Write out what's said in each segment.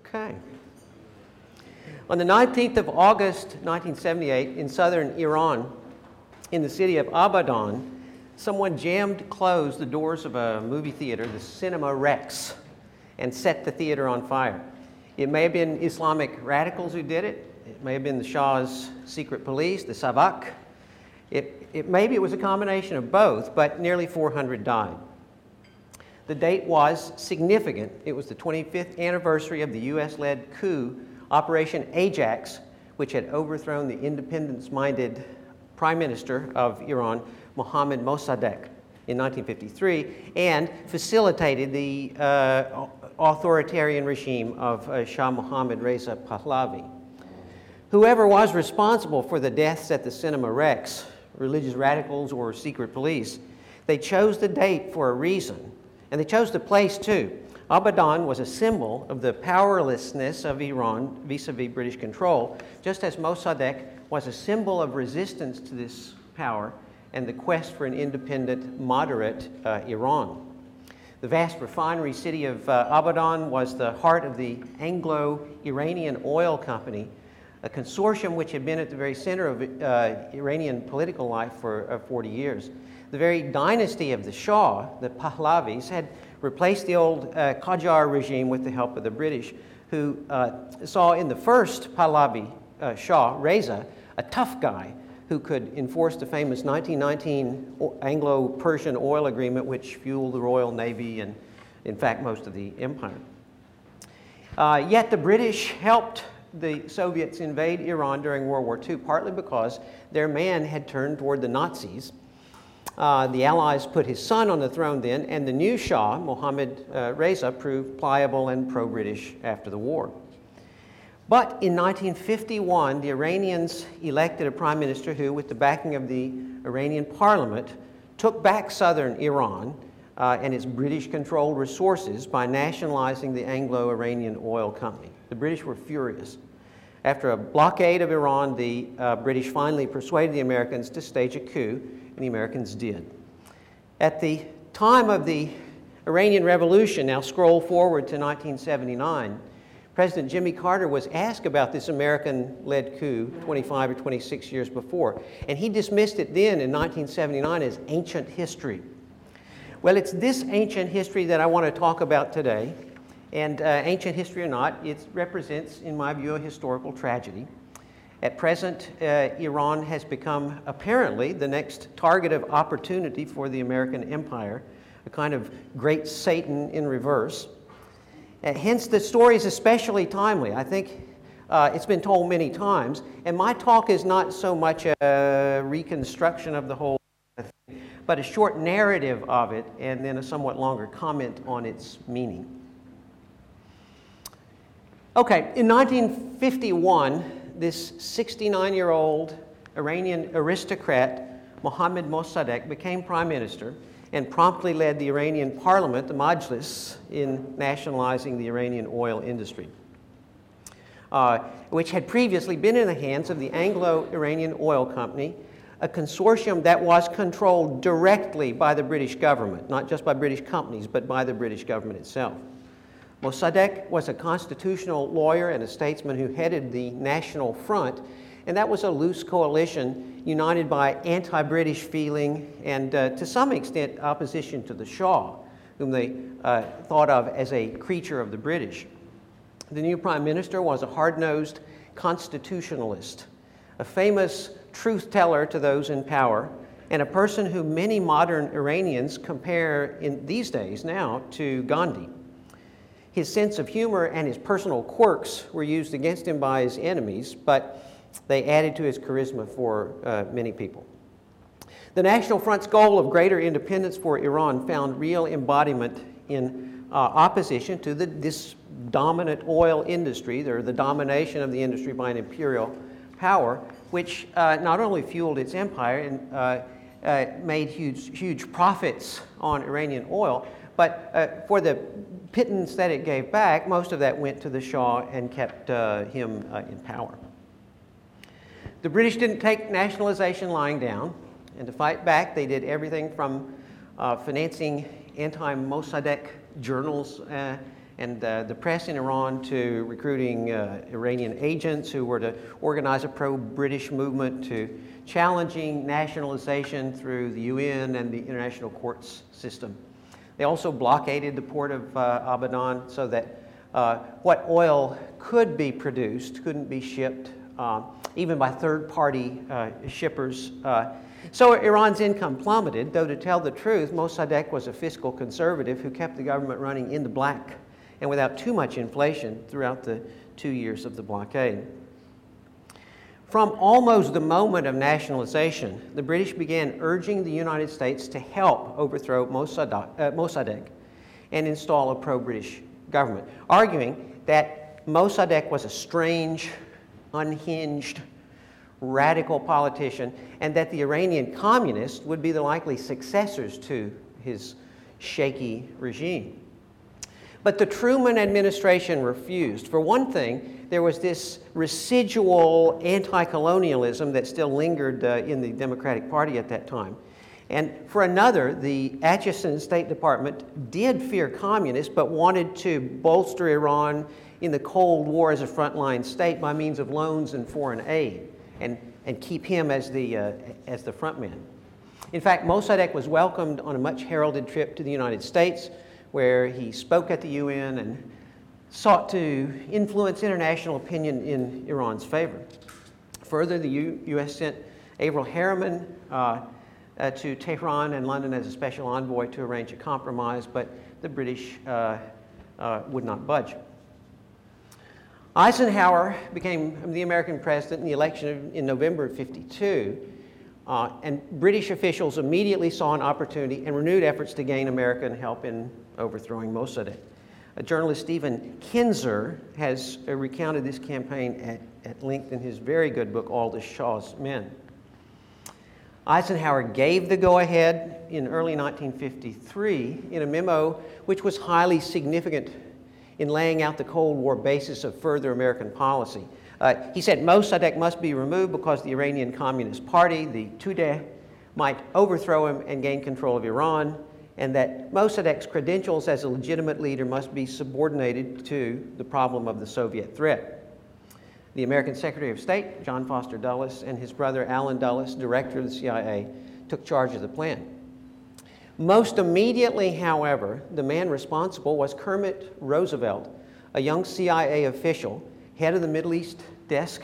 Okay. On the 19th of August, 1978, in southern Iran, in the city of Abadan, someone jammed closed the doors of a movie theater, the Cinema Rex, and set the theater on fire. It may have been Islamic radicals who did it. It may have been the Shah's secret police, the Savak. Maybe it was a combination of both, but nearly 400 died. The date was significant. It was the 25th anniversary of the U.S.-led coup, Operation Ajax, which had overthrown the independence-minded Prime Minister of Iran, Mohammad Mossadegh, in 1953, and facilitated the authoritarian regime of Shah Mohammad Reza Pahlavi. Whoever was responsible for the deaths at the Cinema Rex, religious radicals or secret police, they chose the date for a reason, and they chose the place too. Abadan was a symbol of the powerlessness of Iran vis-a-vis British control, just as Mossadegh was a symbol of resistance to this power and the quest for an independent, moderate Iran. The vast refinery city of Abadan was the heart of the Anglo-Iranian Oil Company, a consortium which had been at the very center of Iranian political life for 40 years. The very dynasty of the Shah, the Pahlavis, had replaced the old Qajar regime with the help of the British, who saw in the first Pahlavi Shah, Reza, a tough guy who could enforce the famous 1919 Anglo-Persian oil agreement, which fueled the Royal Navy and, in fact, most of the empire. Yet the British helped the Soviets invade Iran during World War II, partly because their man had turned toward the Nazis. The Allies put his son on the throne then, and the new Shah, Mohammad Reza, proved pliable and pro-British after the war. But in 1951, the Iranians elected a prime minister who, with the backing of the Iranian parliament, took back southern Iran and its British-controlled resources by nationalizing the Anglo-Iranian Oil Company. The British were furious. After a blockade of Iran, the British finally persuaded the Americans to stage a coup, and the Americans did. At the time of the Iranian Revolution, now scroll forward to 1979, President Jimmy Carter was asked about this American-led coup 25 or 26 years before, and he dismissed it then in 1979 as ancient history. Well, it's this ancient history that I want to talk about today, and ancient history or not, it represents, in my view, a historical tragedy. At present, Iran has become, apparently, the next target of opportunity for the American empire, a kind of great Satan in reverse. Hence, the story is especially timely. I think it's been told many times, and my talk is not so much a reconstruction of the whole thing, but a short narrative of it, and then a somewhat longer comment on its meaning. Okay, in 1951, this 69-year-old Iranian aristocrat, Mohammad Mossadegh, became prime minister and promptly led the Iranian parliament, the Majlis, in nationalizing the Iranian oil industry, which had previously been in the hands of the Anglo-Iranian Oil Company, a consortium that was controlled directly by the British government, not just by British companies, but by the British government itself. Mossadegh was a constitutional lawyer and a statesman who headed the National Front, and that was a loose coalition united by anti-British feeling and, to some extent, opposition to the Shah, whom they thought of as a creature of the British. The new prime minister was a hard-nosed constitutionalist, a famous truth-teller to those in power, and a person who many modern Iranians compare in these days now to Gandhi. His sense of humor and his personal quirks were used against him by his enemies, but they added to his charisma for many people. The National Front's goal of greater independence for Iran found real embodiment in opposition to this dominant oil industry, or the domination of the industry by an imperial power, which not only fueled its empire and made huge profits on Iranian oil, but for the pittance that it gave back, most of that went to the Shah and kept him in power. The British didn't take nationalization lying down, and to fight back, they did everything from financing anti-Mossadegh journals and the press in Iran to recruiting Iranian agents who were to organize a pro-British movement, to challenging nationalization through the UN and the international courts system. They also blockaded the port of Abadan so that what oil could be produced couldn't be shipped, even by third-party shippers. So Iran's income plummeted, though to tell the truth, Mossadegh was a fiscal conservative who kept the government running in the black and without too much inflation throughout the 2 years of the blockade. From almost the moment of nationalization, the British began urging the United States to help overthrow Mossadegh and install a pro-British government, arguing that Mossadegh was a strange, unhinged, radical politician, and that the Iranian communists would be the likely successors to his shaky regime. But the Truman administration refused. For one thing, there was this residual anti-colonialism that still lingered in the Democratic Party at that time. And for another, the Acheson State Department did fear communists, but wanted to bolster Iran in the Cold War as a frontline state by means of loans and foreign aid, and keep him as the front man. In fact, Mossadegh was welcomed on a much heralded trip to the United States, where he spoke at the UN and sought to influence international opinion in Iran's favor. Further, the U.S. sent Averell Harriman to Tehran and London as a special envoy to arrange a compromise, but the British would not budge. Eisenhower became the American president in the election in November of '52, and British officials immediately saw an opportunity and renewed efforts to gain American help in overthrowing Mossadegh. Journalist Stephen Kinzer has recounted this campaign at length in his very good book, All the Shah's Men. Eisenhower gave the go-ahead in early 1953 in a memo which was highly significant in laying out the Cold War basis of further American policy. He said Mossadegh must be removed because the Iranian Communist Party, the Tudeh, might overthrow him and gain control of Iran, and that Mossadegh's credentials as a legitimate leader must be subordinated to the problem of the Soviet threat. The American Secretary of State, John Foster Dulles, and his brother Allen Dulles, director of the CIA, took charge of the plan. Most immediately, however, the man responsible was Kermit Roosevelt, a young CIA official, head of the Middle East desk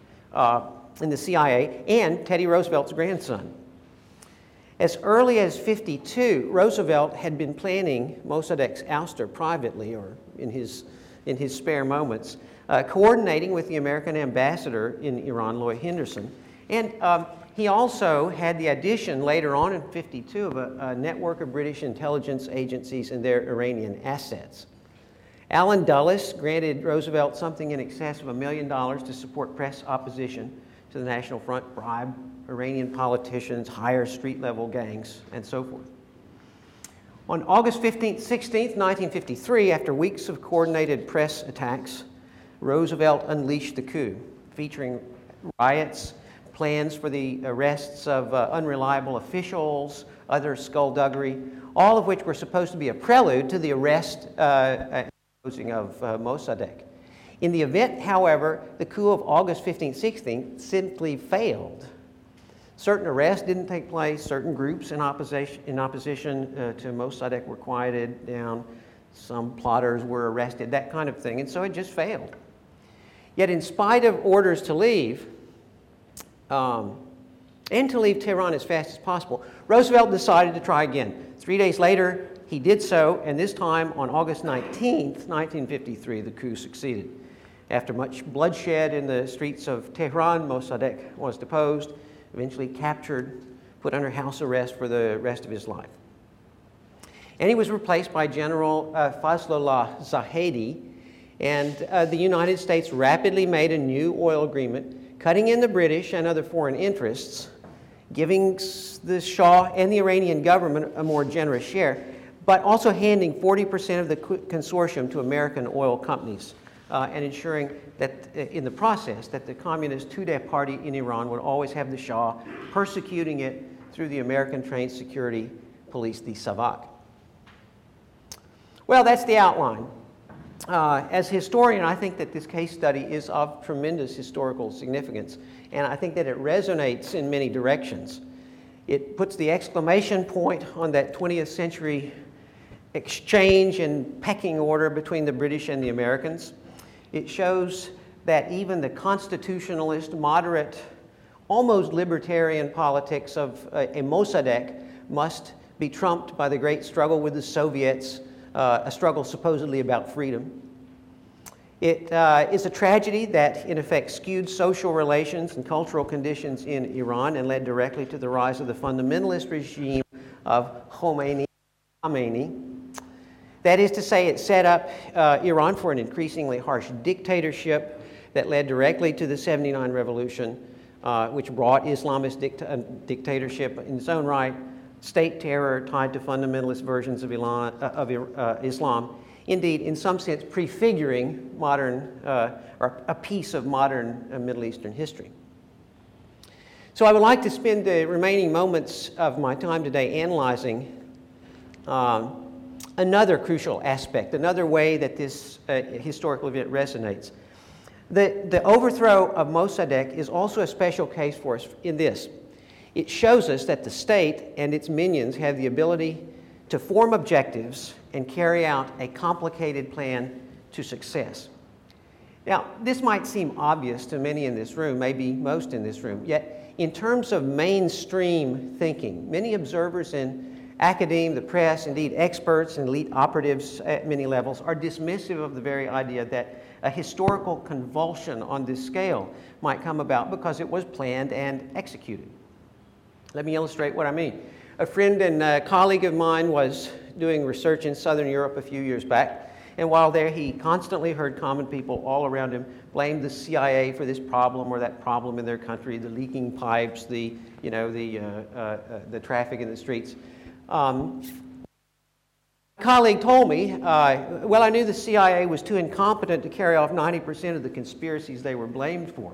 in the CIA, and Teddy Roosevelt's grandson. As early as '52, Roosevelt had been planning Mossadegh's ouster privately, or in his spare moments, coordinating with the American ambassador in Iran, Lloyd Henderson. And he also had the addition later on in '52 of a network of British intelligence agencies and their Iranian assets. Allen Dulles granted Roosevelt something in excess of $1 million to support press opposition to the National Front, bribe Iranian politicians, hire street-level gangs, and so forth. On August 15th, 16th, 1953, after weeks of coordinated press attacks, Roosevelt unleashed the coup, featuring riots, plans for the arrests of unreliable officials, other skullduggery, all of which were supposed to be a prelude to the arrest and closing of Mossadegh. In the event, however, the coup of August 15th, 16th simply failed. Certain arrests didn't take place, certain groups in opposition to Mossadegh were quieted down, some plotters were arrested, that kind of thing, and so it just failed. Yet in spite of orders to leave, and to leave Tehran as fast as possible, Roosevelt decided to try again. 3 days later, he did so, and this time on August 19th, 1953, the coup succeeded. After much bloodshed in the streets of Tehran, Mossadegh was deposed, eventually captured, put under house arrest for the rest of his life. And he was replaced by General Fazlollah Zahedi, and the United States rapidly made a new oil agreement, cutting in the British and other foreign interests, giving the Shah and the Iranian government a more generous share, but also handing 40% of the consortium to American oil companies, and ensuring that in the process that the Communist Tudeh party in Iran would always have the Shah, persecuting it through the American-trained security police, the Savak. Well, that's the outline. As a historian, I think that this case study is of tremendous historical significance, and I think that it resonates in many directions. It puts the exclamation point on that 20th century exchange and pecking order between the British and the Americans. It shows that even the constitutionalist, moderate, almost libertarian politics of a Mossadegh must be trumped by the great struggle with the Soviets, a struggle supposedly about freedom. It is a tragedy that, in effect, skewed social relations and cultural conditions in Iran and led directly to the rise of the fundamentalist regime of Khomeini. That is to say, it set up Iran for an increasingly harsh dictatorship that led directly to the '79 revolution, which brought Islamist dictatorship in its own right, state terror tied to fundamentalist versions of Islam, indeed, in some sense, prefiguring modern, or a piece of modern Middle Eastern history. So I would like to spend the remaining moments of my time today analyzing another crucial aspect, another way that this historical event resonates. The overthrow of Mossadegh is also a special case for us in this. It shows us that the state and its minions have the ability to form objectives and carry out a complicated plan to success. Now, this might seem obvious to many in this room, maybe most in this room, yet in terms of mainstream thinking, many observers in academia, the press, indeed experts and elite operatives at many levels are dismissive of the very idea that a historical convulsion on this scale might come about because it was planned and executed. Let me illustrate what I mean. A friend and colleague of mine was doing research in Southern Europe a few years back, and while there he constantly heard common people all around him blame the CIA for this problem or that problem in their country, the leaking pipes, the traffic in the streets. A colleague told me, well, I knew the CIA was too incompetent to carry off 90% of the conspiracies they were blamed for.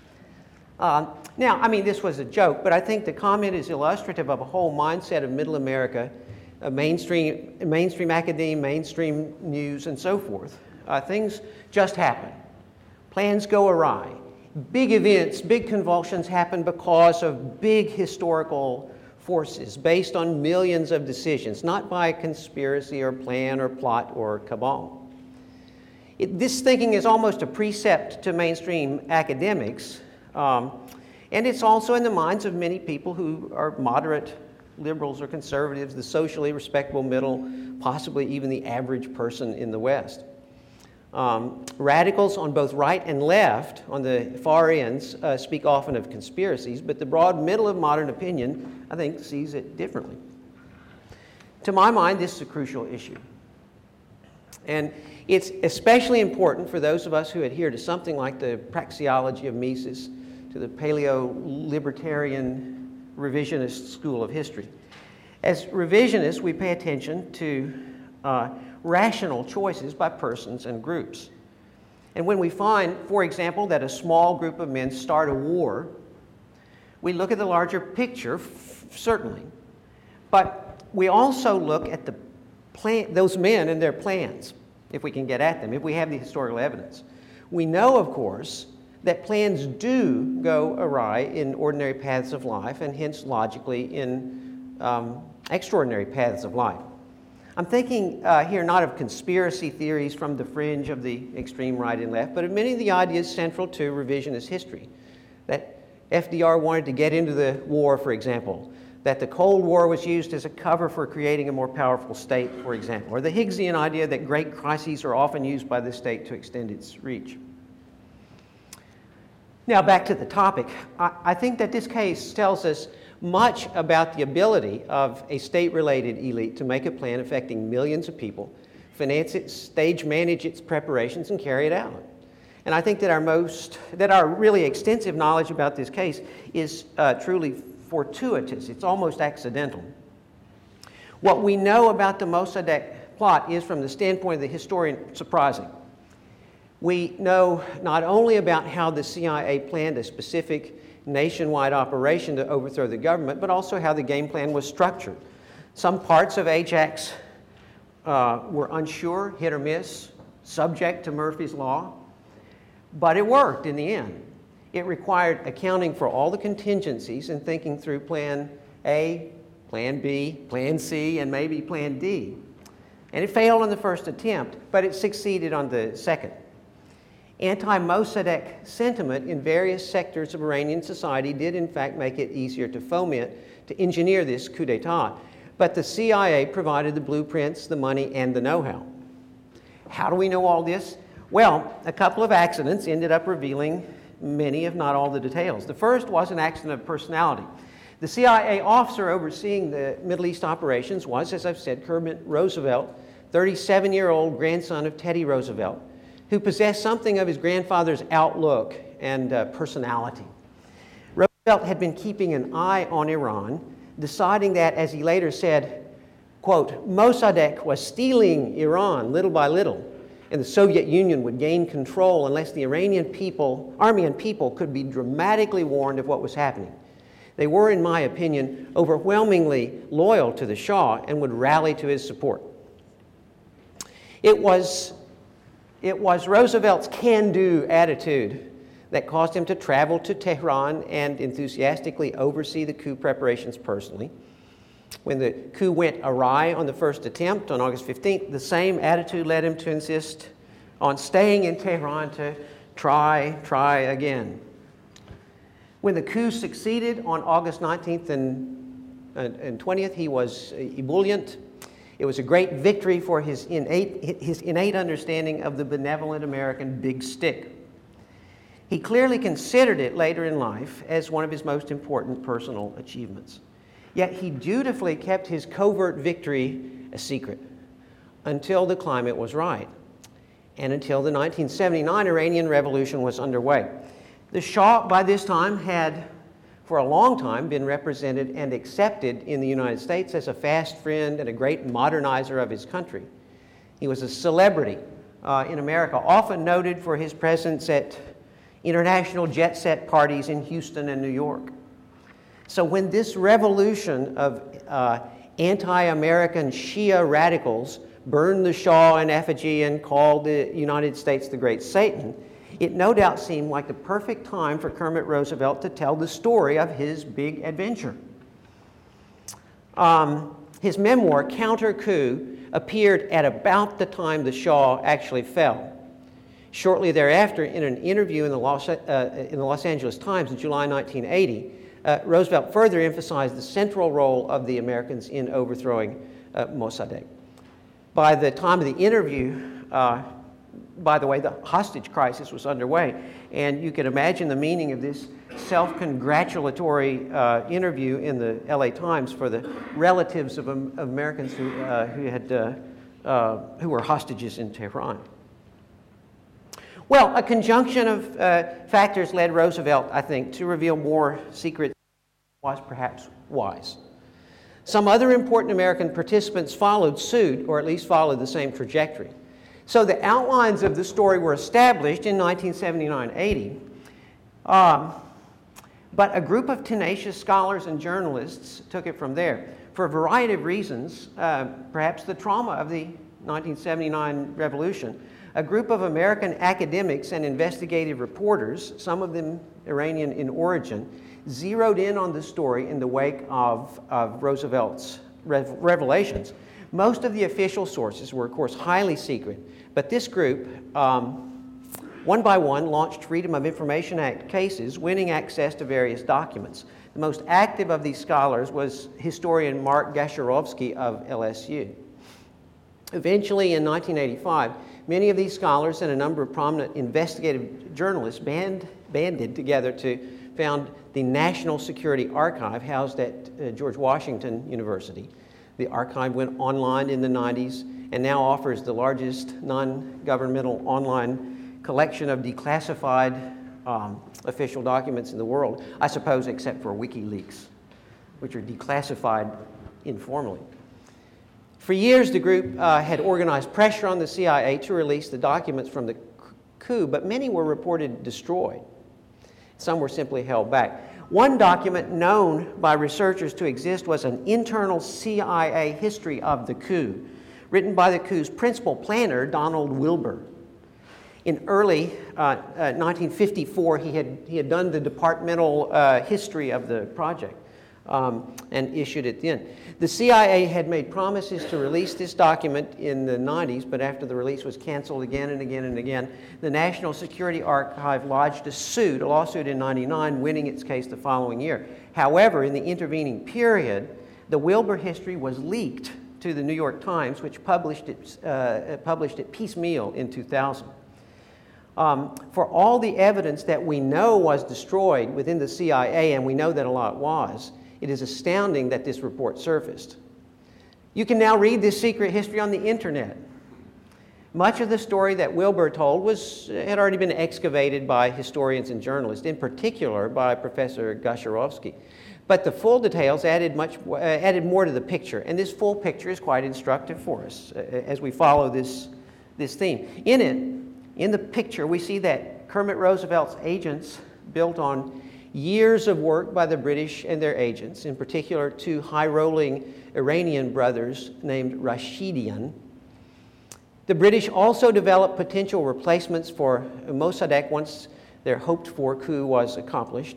Now, I mean, this was a joke, but I think the comment is illustrative of a whole mindset of Middle America, mainstream academia, mainstream news, and so forth. Things just happen. Plans go awry. Big events, big convulsions happen because of big historical forces based on millions of decisions, not by conspiracy or plan or plot or cabal. This thinking is almost a precept to mainstream academics, and it's also in the minds of many people who are moderate liberals or conservatives, the socially respectable middle, possibly even the average person in the West. Radicals on both right and left, on the far ends, speak often of conspiracies, but the broad middle of modern opinion, I think, sees it differently. To my mind, this is a crucial issue. And it's especially important for those of us who adhere to something like the praxeology of Mises, to the paleo-libertarian revisionist school of history. As revisionists, we pay attention to rational choices by persons and groups. And when we find, for example, that a small group of men start a war, we look at the larger picture, certainly. But we also look at those men and their plans, if we can get at them, if we have the historical evidence. We know, of course, that plans do go awry in ordinary paths of life and hence logically in extraordinary paths of life. I'm thinking here not of conspiracy theories from the fringe of the extreme right and left, but of many of the ideas central to revisionist history. That FDR wanted to get into the war, for example, that the Cold War was used as a cover for creating a more powerful state, for example, or the Higgsian idea that great crises are often used by the state to extend its reach. Now back to the topic. I think that this case tells us much about the ability of a state-related elite to make a plan affecting millions of people, finance it, stage manage its preparations, and carry it out. And I think that our really extensive knowledge about this case is truly fortuitous. It's almost accidental. What we know about the Mossadegh plot is, from the standpoint of the historian, surprising. We know not only about how the CIA planned a specific nationwide operation to overthrow the government, but also how the game plan was structured. Some parts of Ajax were unsure, hit or miss. subject to Murphy's Law, but it worked in the end. It required accounting for all the contingencies and thinking through Plan A, Plan B, Plan C, and maybe Plan D. And it failed on the first attempt, but it succeeded on the second. Anti-Mossadegh sentiment in various sectors of Iranian society did in fact make it easier to engineer this coup d'etat. But the CIA provided the blueprints, the money, and the know-how. How do we know all this? Well, a couple of accidents ended up revealing many, if not all, the details. The first was an accident of personality. The CIA officer overseeing the Middle East operations was, as I've said, Kermit Roosevelt, 37-year-old grandson of Teddy Roosevelt, who possessed something of his grandfather's outlook and personality. Roosevelt had been keeping an eye on Iran, deciding that, as he later said, quote, Mossadegh was stealing Iran little by little, and the Soviet Union would gain control unless the Iranian army and people could be dramatically warned of what was happening. They were, in my opinion, overwhelmingly loyal to the Shah and would rally to his support. It was Roosevelt's can-do attitude that caused him to travel to Tehran and enthusiastically oversee the coup preparations personally. When the coup went awry on the first attempt on August 15th, the same attitude led him to insist on staying in Tehran to try again. When the coup succeeded on August 19th and 20th, he was ebullient. It was a great victory for his innate understanding of the benevolent American big stick. He clearly considered it later in life as one of his most important personal achievements. Yet he dutifully kept his covert victory a secret until the climate was right and until the 1979 Iranian Revolution was underway. The Shah, by this time, had for a long time been represented and accepted in the United States as a fast friend and a great modernizer of his country. He was a celebrity in America, often noted for his presence at international jet-set parties in Houston and New York. So when this revolution of anti-American Shia radicals burned the Shah in effigy and called the United States the Great Satan, it no doubt seemed like the perfect time for Kermit Roosevelt to tell the story of his big adventure. His memoir, Counter Coup, appeared at about the time the Shah actually fell. Shortly thereafter, in an interview in the Los Angeles Times in July 1980, Roosevelt further emphasized the central role of the Americans in overthrowing Mossadegh. By the time of the interview, by the way, the hostage crisis was underway, and you can imagine the meaning of this self-congratulatory interview in the LA Times for the relatives of Americans who were hostages in Tehran. Well, a conjunction of factors led Roosevelt, I think, to reveal more secrets was perhaps wise. Some other important American participants followed suit, or at least followed the same trajectory. So the outlines of the story were established in 1979-80, but a group of tenacious scholars and journalists took it from there. For a variety of reasons, perhaps the trauma of the 1979 revolution, a group of American academics and investigative reporters, some of them Iranian in origin, zeroed in on the story in the wake of Roosevelt's revelations. Most of the official sources were, of course, highly secret, but this group, one by one, launched Freedom of Information Act cases, winning access to various documents. The most active of these scholars was historian Mark Gasharovsky of LSU. Eventually, in 1985, many of these scholars and a number of prominent investigative journalists banded together to found the National Security Archive housed at George Washington University. The archive went online in the 90s and now offers the largest non-governmental online collection of declassified official documents in the world, I suppose except for WikiLeaks, which are declassified informally. For years, the group had organized pressure on the CIA to release the documents from the coup, but many were reported destroyed. Some were simply held back. One document known by researchers to exist was an internal CIA history of the coup, written by the coup's principal planner, Donald Wilbur. In early 1954, he had done the departmental history of the project and issued it then. The CIA had made promises to release this document in the 90s, but after the release was canceled again and again and again, the National Security Archive lodged a lawsuit in 99, winning its case the following year. However, in the intervening period, the Wilbur history was leaked to the New York Times, which published it piecemeal in 2000. For all the evidence that we know was destroyed within the CIA, and we know that a lot was, it is astounding that this report surfaced. You can now read this secret history on the internet. Much of the story that Wilbur told had already been excavated by historians and journalists, in particular by Professor Gosharovsky. But the full details added more to the picture, and this full picture is quite instructive for us as we follow this theme. In the picture, we see that Kermit Roosevelt's agents built on years of work by the British and their agents, in particular two high-rolling Iranian brothers named Rashidian. The British also developed potential replacements for Mossadegh once their hoped-for coup was accomplished.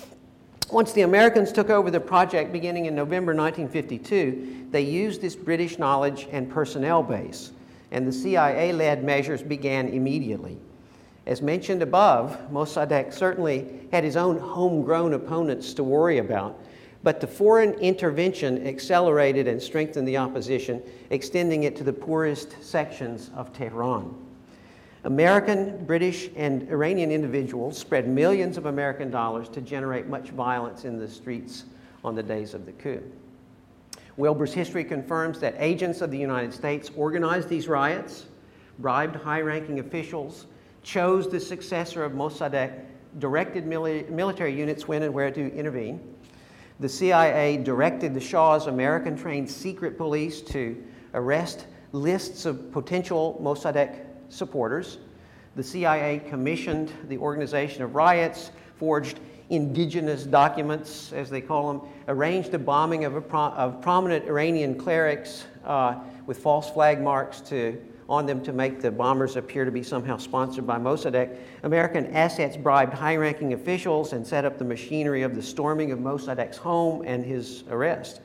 Once the Americans took over the project beginning in November 1952, they used this British knowledge and personnel base, and the CIA-led measures began immediately. As mentioned above, Mossadegh certainly had his own homegrown opponents to worry about, but the foreign intervention accelerated and strengthened the opposition, extending it to the poorest sections of Tehran. American, British, and Iranian individuals spread millions of American dollars to generate much violence in the streets on the days of the coup. Wilbur's history confirms that agents of the United States organized these riots, bribed high-ranking officials, chose the successor of Mossadegh, directed military units when and where to intervene. The CIA directed the Shah's American-trained secret police to arrest lists of potential Mossadegh supporters. The CIA commissioned the organization of riots, forged indigenous documents, as they call them, arranged the bombing of prominent Iranian clerics with false flag marks on them to make the bombers appear to be somehow sponsored by Mossadegh. American assets bribed high-ranking officials and set up the machinery of the storming of Mossadegh's home and his arrest.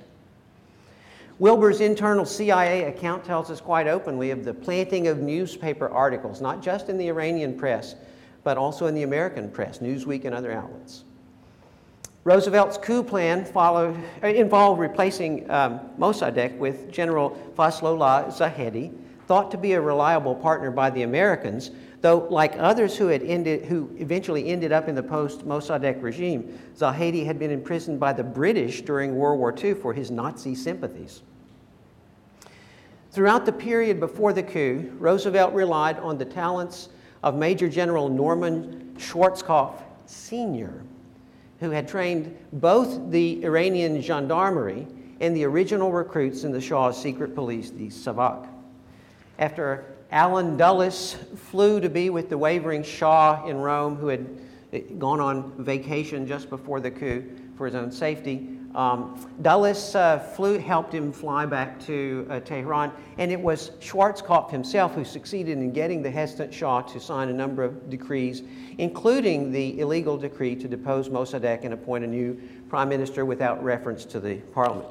Wilbur's internal CIA account tells us quite openly of the planting of newspaper articles, not just in the Iranian press, but also in the American press, Newsweek and other outlets. Roosevelt's coup plan involved replacing Mossadegh with General Fazlollah Zahedi, thought to be a reliable partner by the Americans, though like others who eventually ended up in the post-Mossadegh regime, Zahedi had been imprisoned by the British during World War II for his Nazi sympathies. Throughout the period before the coup, Roosevelt relied on the talents of Major General Norman Schwarzkopf Sr., who had trained both the Iranian gendarmerie and the original recruits in the Shah's secret police, the Savak. After Allen Dulles flew to be with the wavering Shah in Rome, who had gone on vacation just before the coup for his own safety, Dulles helped him fly back to Tehran, and it was Schwarzkopf himself who succeeded in getting the hesitant Shah to sign a number of decrees, including the illegal decree to depose Mossadegh and appoint a new prime minister without reference to the parliament.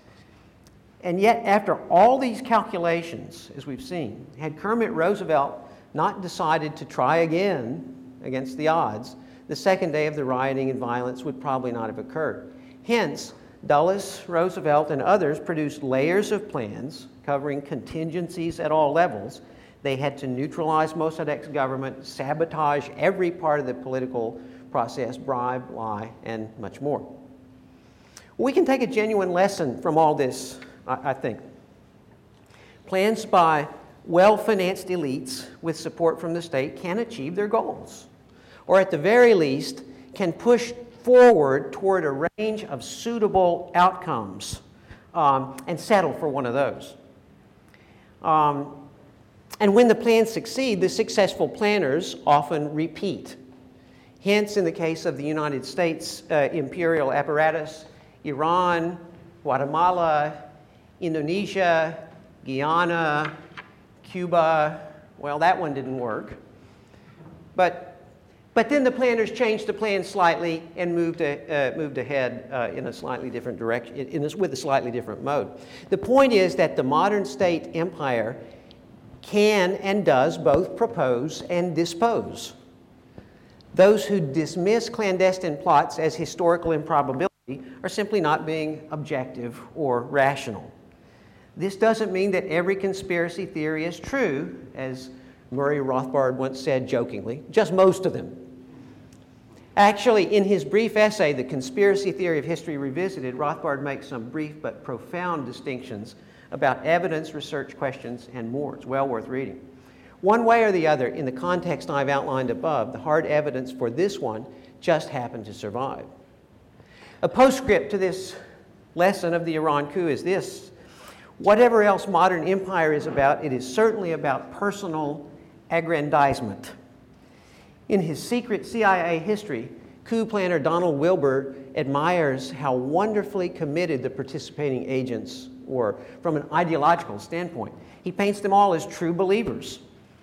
And yet, after all these calculations, as we've seen, had Kermit Roosevelt not decided to try again against the odds, the second day of the rioting and violence would probably not have occurred. Hence, Dulles, Roosevelt, and others produced layers of plans covering contingencies at all levels. They had to neutralize Mossadegh's government, sabotage every part of the political process, bribe, lie, and much more. We can take a genuine lesson from all this, I think. Plans by well-financed elites with support from the state can achieve their goals, or at the very least can push forward toward a range of suitable outcomes and settle for one of those. And when the plans succeed, the successful planners often repeat. Hence, in the case of the United States imperial apparatus, Iran, Guatemala, Indonesia, Guyana, Cuba, well, that one didn't work. But then the planners changed the plan slightly and moved ahead in a slightly different direction, with a slightly different mode. The point is that the modern state empire can and does both propose and dispose. Those who dismiss clandestine plots as historical improbability are simply not being objective or rational. This doesn't mean that every conspiracy theory is true, as Murray Rothbard once said jokingly, just most of them. Actually, in his brief essay, The Conspiracy Theory of History Revisited, Rothbard makes some brief but profound distinctions about evidence, research questions, and more. It's well worth reading. One way or the other, in the context I've outlined above, the hard evidence for this one just happened to survive. A postscript to this lesson of the Iran coup is this: whatever else modern empire is about, it is certainly about personal aggrandizement. In his secret CIA history, coup planner Donald Wilber admires how wonderfully committed the participating agents were from an ideological standpoint. He paints them all as true believers.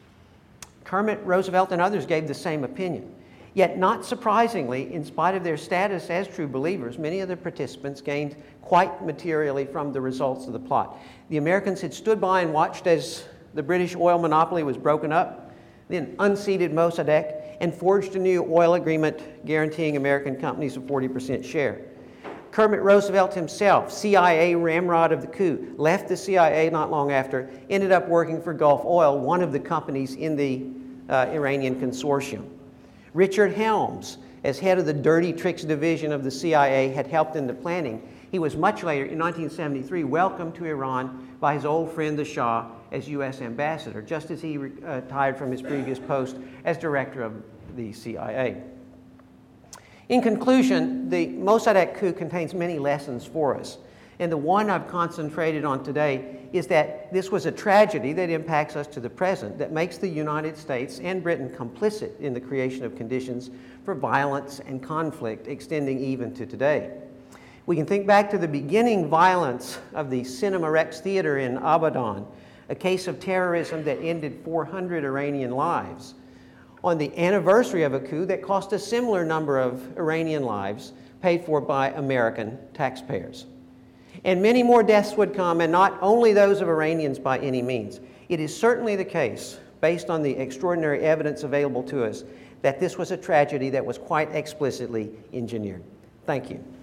Kermit Roosevelt and others gave the same opinion. Yet, not surprisingly, in spite of their status as true believers, many of the participants gained quite materially from the results of the plot. The Americans had stood by and watched as the British oil monopoly was broken up, then unseated Mossadegh and forged a new oil agreement guaranteeing American companies a 40% share. Kermit Roosevelt himself, CIA ramrod of the coup, left the CIA not long after, ended up working for Gulf Oil, one of the companies in the Iranian consortium. Richard Helms, as head of the Dirty Tricks Division of the CIA, had helped in the planning. He was much later, in 1973, welcomed to Iran by his old friend the Shah as U.S. ambassador, just as he retired from his previous post as director of the CIA. In conclusion, the Mossadegh coup contains many lessons for us. And the one I've concentrated on today is that this was a tragedy that impacts us to the present, that makes the United States and Britain complicit in the creation of conditions for violence and conflict extending even to today. We can think back to the beginning violence of the Cinema Rex Theater in Abadan, a case of terrorism that ended 400 Iranian lives, on the anniversary of a coup that cost a similar number of Iranian lives paid for by American taxpayers. And many more deaths would come, and not only those of Iranians by any means. It is certainly the case, based on the extraordinary evidence available to us, that this was a tragedy that was quite explicitly engineered. Thank you.